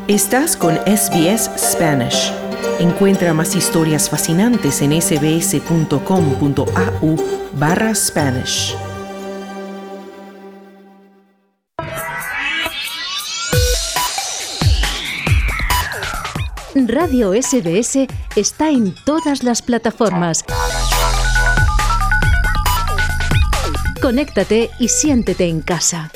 Estás con SBS Spanish. Encuentra más historias fascinantes en sbs.com.au/Spanish. Radio SBS está en todas las plataformas. Conéctate y siéntete en casa.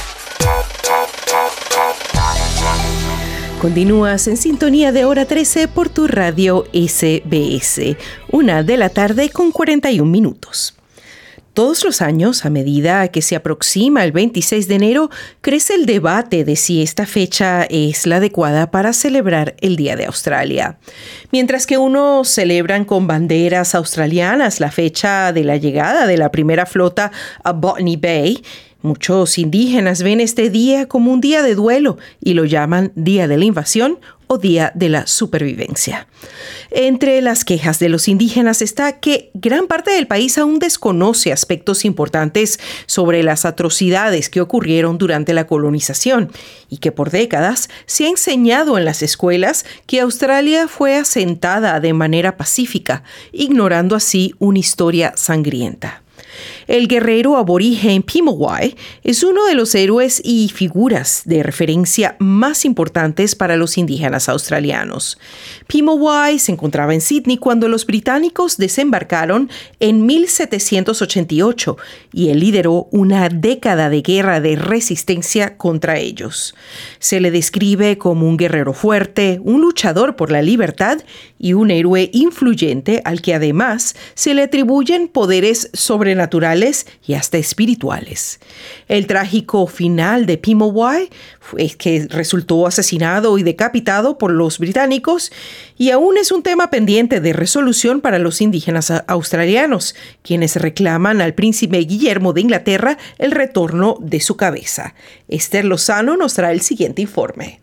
Continúas en sintonía de Hora 13 por tu radio SBS. 1:00 con 41 minutos. Todos los años, a medida que se aproxima el 26 de enero, crece el debate de si esta fecha es la adecuada para celebrar el Día de Australia. Mientras que unos celebran con banderas australianas la fecha de la llegada de la primera flota a Botany Bay, muchos indígenas ven este día como un día de duelo y lo llaman Día de la Invasión o Día de la Supervivencia. Entre las quejas de los indígenas está que gran parte del país aún desconoce aspectos importantes sobre las atrocidades que ocurrieron durante la colonización y que por décadas se ha enseñado en las escuelas que Australia fue asentada de manera pacífica, ignorando así una historia sangrienta. El guerrero aborigen Pimulwuy es uno de los héroes y figuras de referencia más importantes para los indígenas australianos. Pimulwuy se encontraba en Sydney cuando los británicos desembarcaron en 1788 y él lideró una década de guerra de resistencia contra ellos. Se le describe como un guerrero fuerte, un luchador por la libertad y un héroe influyente al que además se le atribuyen poderes sobrenaturales y hasta espirituales. El trágico final de Pimulwuy es que resultó asesinado y decapitado por los británicos y aún es un tema pendiente de resolución para los indígenas australianos, quienes reclaman al príncipe Guillermo de Inglaterra el retorno de su cabeza. Esther Lozano nos trae el siguiente informe.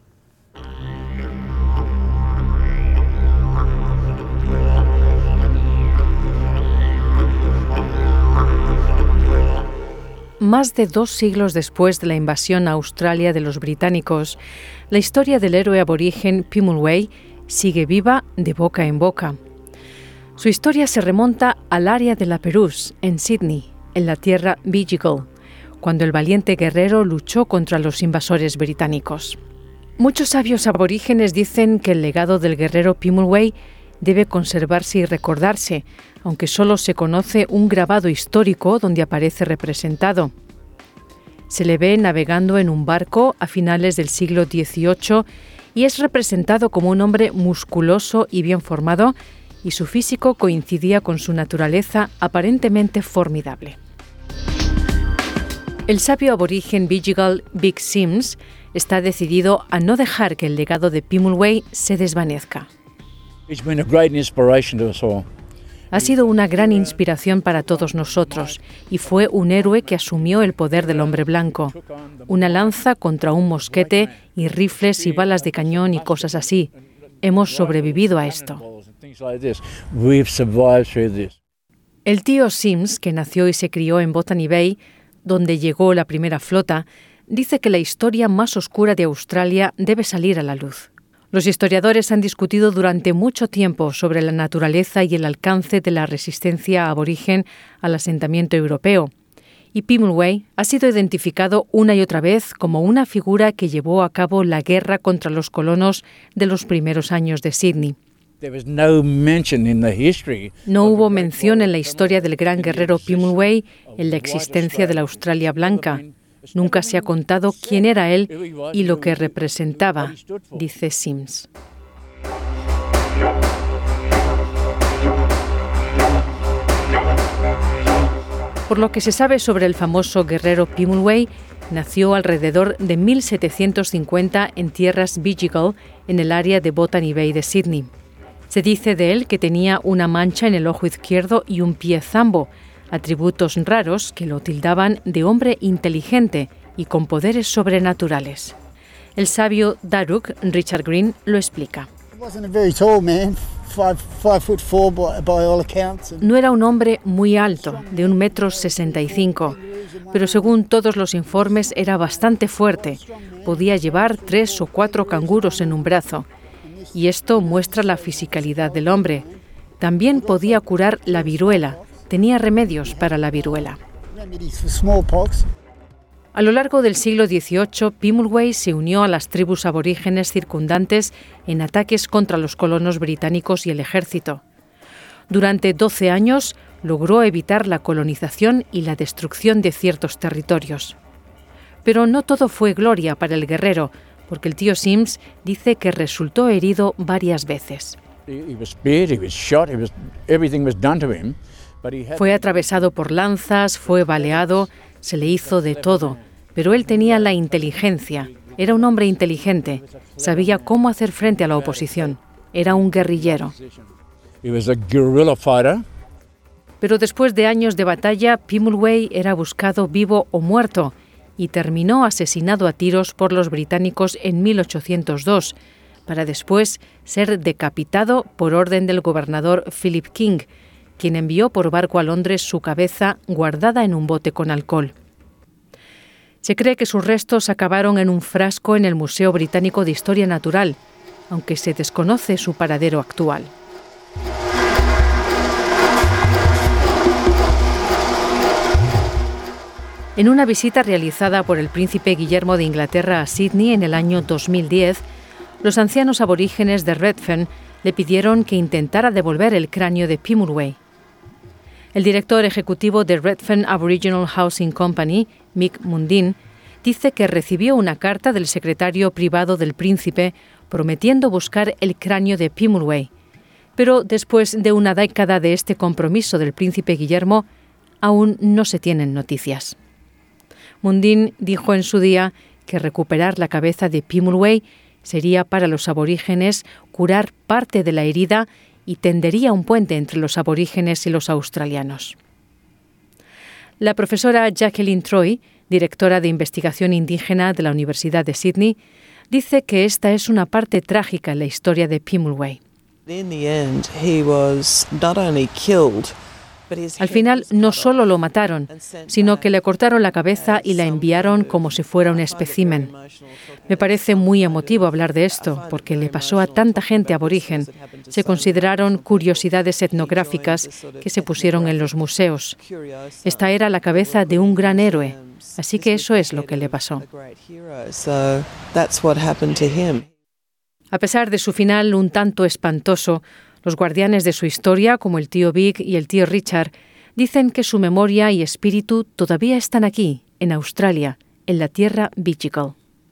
Más de 2 siglos después de la invasión a Australia de los británicos, la historia del héroe aborigen Pimulwuy sigue viva de boca en boca. Su historia se remonta al área de la Perouse, en Sydney, en la tierra Beejigal, cuando el valiente guerrero luchó contra los invasores británicos. Muchos sabios aborígenes dicen que el legado del guerrero Pimulwuy debe conservarse y recordarse, aunque solo se conoce un grabado histórico donde aparece representado. Se le ve navegando en un barco a finales del siglo XVIII y es representado como un hombre musculoso y bien formado, y su físico coincidía con su naturaleza aparentemente formidable. El sabio aborigen Beejigal Big Sims está decidido a no dejar que el legado de Pimulwuy se desvanezca. Ha sido una gran inspiración para todos nosotros y fue un héroe que asumió el poder del hombre blanco. Una lanza contra un mosquete y rifles y balas de cañón y cosas así. Hemos sobrevivido a esto. El tío Sims, que nació y se crió en Botany Bay, donde llegó la primera flota, dice que la historia más oscura de Australia debe salir a la luz. Los historiadores han discutido durante mucho tiempo sobre la naturaleza y el alcance de la resistencia aborigen al asentamiento europeo, y Pimulwuy ha sido identificado una y otra vez como una figura que llevó a cabo la guerra contra los colonos de los primeros años de Sydney. No hubo mención en la historia del gran guerrero Pimulwuy en la existencia de la Australia blanca. Nunca se ha contado quién era él y lo que representaba, dice Sims. Por lo que se sabe sobre el famoso guerrero Pimulwuy, nació alrededor de 1750 en tierras Beejigal, en el área de Botany Bay de Sydney. Se dice de él que tenía una mancha en el ojo izquierdo y un pie zambo, atributos raros que lo tildaban de hombre inteligente y con poderes sobrenaturales. El sabio Darug, Richard Green, lo explica. No era un hombre muy alto, de 1,65 m, pero según todos los informes era bastante fuerte, podía llevar 3 o 4 canguros en un brazo, y esto muestra la fisicalidad del hombre. También podía curar la viruela, tenía remedios para la viruela. A lo largo del siglo XVIII, Pimulwuy se unió a las tribus aborígenes circundantes en ataques contra los colonos británicos y el ejército. Durante 12 años logró evitar la colonización y la destrucción de ciertos territorios. Pero no todo fue gloria para el guerrero, porque el tío Sims dice que resultó herido varias veces. Fue atravesado por lanzas, fue baleado, se le hizo de todo, pero él tenía la inteligencia, era un hombre inteligente, sabía cómo hacer frente a la oposición, era un guerrillero. Pero después de años de batalla, Pimulwuy era buscado vivo o muerto y terminó asesinado a tiros por los británicos en 1802, para después ser decapitado por orden del gobernador Philip King, quien envió por barco a Londres su cabeza guardada en un bote con alcohol. Se cree que sus restos acabaron en un frasco en el Museo Británico de Historia Natural, aunque se desconoce su paradero actual. En una visita realizada por el príncipe Guillermo de Inglaterra a Sídney en el año 2010, los ancianos aborígenes de Redfern le pidieron que intentara devolver el cráneo de Pimulwuy. El director ejecutivo de Redfern Aboriginal Housing Company, Mick Mundine, dice que recibió una carta del secretario privado del príncipe prometiendo buscar el cráneo de Pimulwuy, pero después de una década de este compromiso del príncipe Guillermo, aún no se tienen noticias. Mundine dijo en su día que recuperar la cabeza de Pimulwuy sería para los aborígenes curar parte de la herida y tendería un puente entre los aborígenes y los australianos. La profesora Jacqueline Troy, directora de investigación indígena de la Universidad de Sídney, dice que esta es una parte trágica en la historia de Pimulwuy. Al final no solo lo mataron, sino que le cortaron la cabeza y la enviaron como si fuera un espécimen. Me parece muy emotivo hablar de esto, porque le pasó a tanta gente aborigen. Se consideraron curiosidades etnográficas que se pusieron en los museos. Esta era la cabeza de un gran héroe, así que eso es lo que le pasó. A pesar de su final un tanto espantoso, los guardianes de su historia, como el tío Big y el tío Richard, dicen que su memoria y espíritu todavía están aquí, en Australia, en la tierra Bidjigal.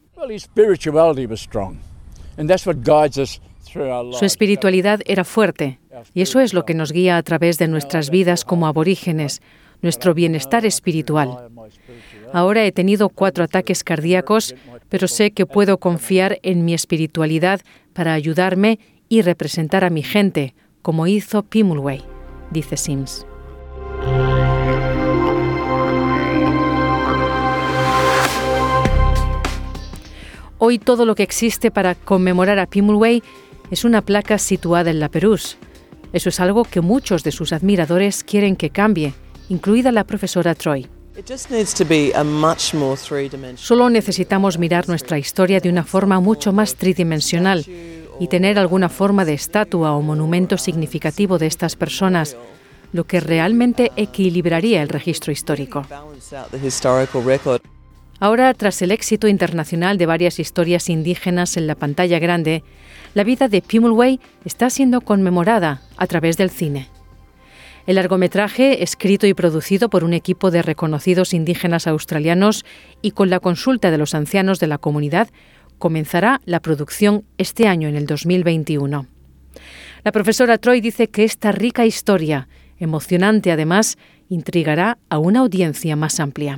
Su espiritualidad era fuerte, y eso es lo que nos guía a través de nuestras vidas como aborígenes, nuestro bienestar espiritual. Ahora he tenido 4 ataques cardíacos, pero sé que puedo confiar en mi espiritualidad para ayudarme y representar a mi gente, como hizo Pimulwuy, dice Sims. Hoy todo lo que existe para conmemorar a Pimulwuy es una placa situada en la Perús. Eso es algo que muchos de sus admiradores quieren que cambie, incluida la profesora Troy. Solo necesitamos mirar nuestra historia de una forma mucho más tridimensional y tener alguna forma de estatua o monumento significativo de estas personas, lo que realmente equilibraría el registro histórico. Ahora, tras el éxito internacional de varias historias indígenas en la pantalla grande, la vida de Pimulwuy está siendo conmemorada a través del cine. El largometraje, escrito y producido por un equipo de reconocidos indígenas australianos y con la consulta de los ancianos de la comunidad, comenzará la producción este año, en el 2021. La profesora Troy dice que esta rica historia, emocionante además, intrigará a una audiencia más amplia.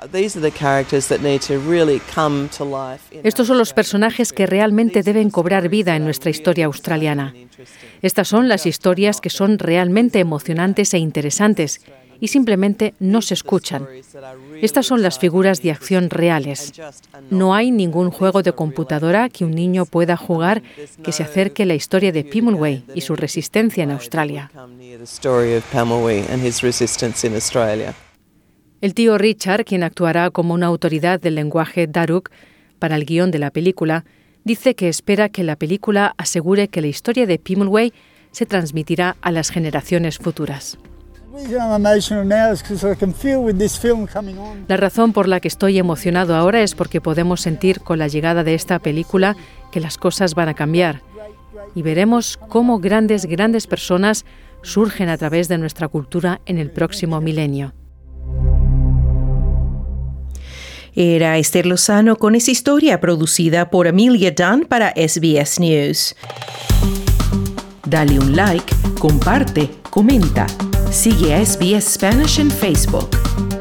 Estos son los personajes que realmente deben cobrar vida en nuestra historia australiana. Estas son las historias que son realmente emocionantes e interesantes y simplemente no se escuchan. Estas son las figuras de acción reales. No hay ningún juego de computadora que un niño pueda jugar que se acerque a la historia de Pimulwuy y su resistencia en Australia. El tío Richard, quien actuará como una autoridad del lenguaje Darug, para el guión de la película, dice que espera que la película asegure que la historia de Pimulwuy se transmitirá a las generaciones futuras. La razón por la que estoy emocionado ahora es porque podemos sentir con la llegada de esta película que las cosas van a cambiar y veremos cómo grandes personas surgen a través de nuestra cultura en el próximo milenio. Era Esther Lozano con esa historia producida por Amelia Dunn para SBS News. Dale un like, comparte, comenta. Sigue a SBS Spanish en Facebook.